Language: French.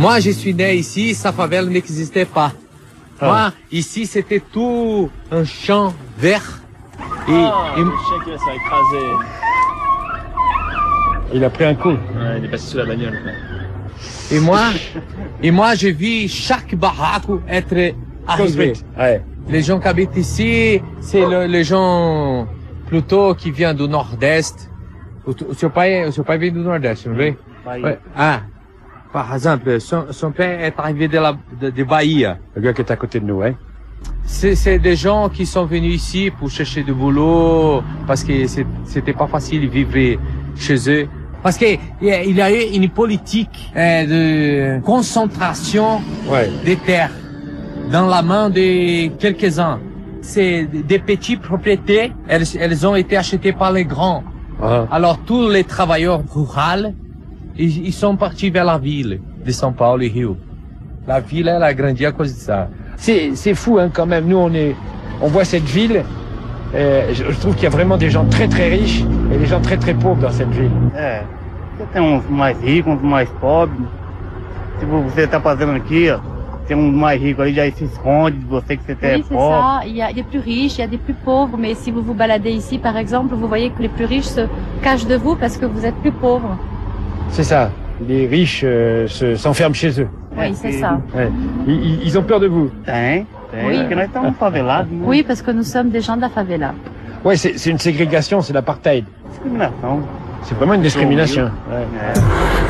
Moi, je suis né ici, sa favela n'existait pas. Moi, ici, c'était tout un champ vert. Le chien qui s'est écrasé. Il a pris un coup. Ouais, il est passé sous la bagnole. Et moi, j'ai vu chaque baraque être arrivé. Ouais. Les gens qui habitent ici, c'est les gens plutôt qui viennent du Nord-Est. O seu pai vem do Nordeste, não vem? Bahia. Ouais. Ah, par exemple, son père est arrivé de Bahia. Le gars qui est à côté de nous, hein. C'est des gens qui sont venus ici pour chercher du boulot, parce que c'était pas facile de vivre chez eux. Parce que il y a eu une politique de concentration des terres dans la main de quelques-uns. C'est des petites propriétés, elles ont été achetées par les grands. Alors tous les travailleurs ruraux, ils sont partis vers la ville de São Paulo et Rio. La ville, elle a grandi à cause de ça. C'est fou, hein, quand même. Nous, on voit cette ville. Je trouve qu'il y a vraiment des gens très très riches et des gens très très pauvres dans cette ville. Você tem uns mais ricos, uns mais pobres. Se você está fazendo aqui, ó, tem uns mais ricos aí, já se esconde de você que você é Oui, c'est pobre. ça. Il y a des plus riches, il y a des plus pauvres. Mais si vous vous baladez ici, par exemple, vous voyez que les plus riches se cachent de vous parce que vous êtes plus pauvres. C'est ça. Les riches s'enferment chez eux. Oui, c'est ça. Ouais. Ils ont peur de vous. Tem, Oui. porque nós estamos favelados, né? Oui, parce que nous sommes des gens de la favela. Ouais, c'est une ségrégation, c'est l'apartheid. Discriminação. C'est vraiment une discrimination. É.